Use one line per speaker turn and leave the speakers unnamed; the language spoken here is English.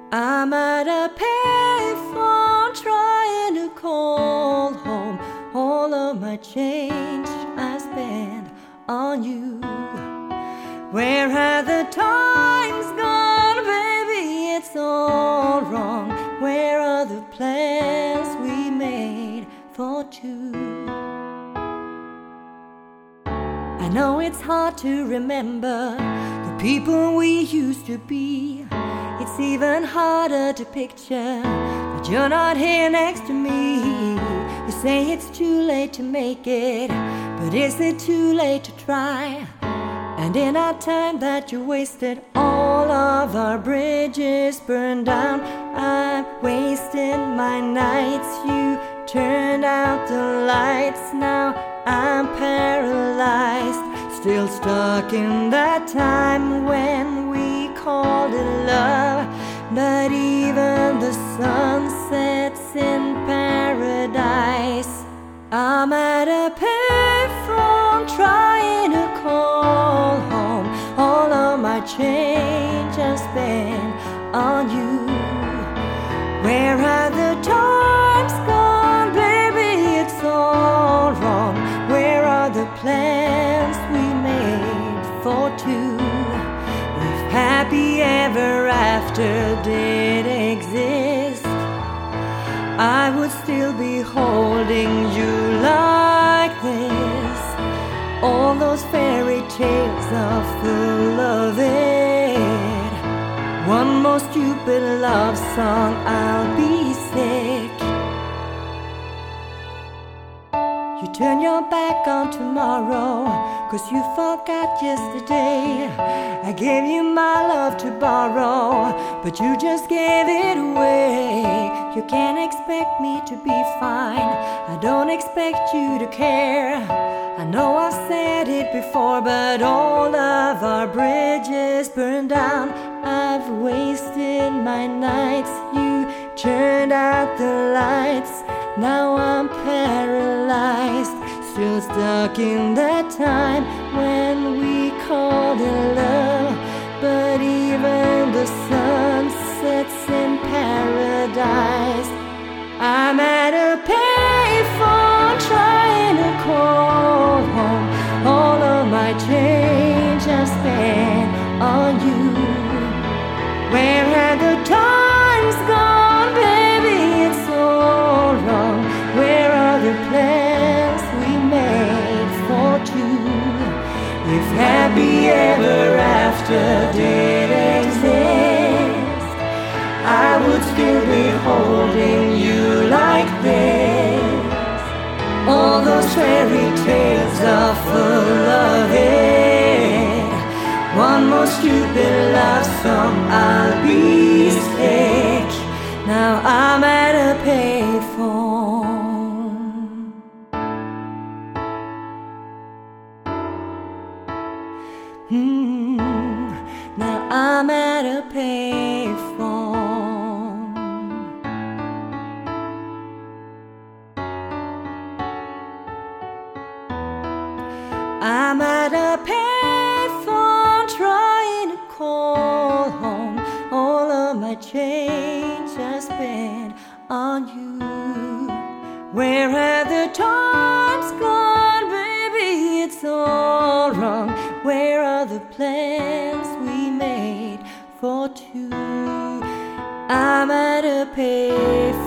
I'm at a payphone trying to call home all of my change I spent on you. Where have the times gone, baby? It's all wrong. Where are the plans we made for two? I know it's hard to remember the people we used to be. It's even harder to picture that you're not here next to me. You say it's too late to make it, but is it too late to try? And in our time that you wasted, all of our bridges burned down. I wasted my nights, you turned out the lights. Now I'm paralyzed, still stuck in that time when we called it love. But even the sun sets in paradise. I'm at a payphone trying to call home all of my change I spent on you. Where have the times gone, baby? It's all wrong. Where are the plans we made for two? If happy ever after did exist, I would still be holding you like this. All those fairy tales are full of it. One more stupid love song, I'll be sick. You turn your back on tomorrow, 'cause you forgot yesterday. I gave you my love to borrow, but you just gave it away. You can't expect me to be fine, I don't expect you to care. I know I've said it before, but all of our bridges burned down. I've wasted my nights, you turned out the lights. Now I'm paralyzed, still stuck in that time when we called it love. But even the sun sets in paradise. I'm at a payphone trying to call home all of my change I spent on you. Where have the times gone, baby? It's all wrong. Where are the plans we made for two? If happy ever after did exist, I would still be holding you like this. All those fairy tales are full of it. One more stupid love song, I'll be sick. Now I'm at a payphone. Now I'm at a payphone. I'm at a payphone trying to call home all of my change I spent on you. Where have the times gone, baby? It's all wrong. Where are the plans we made for two? I'm at a payphone.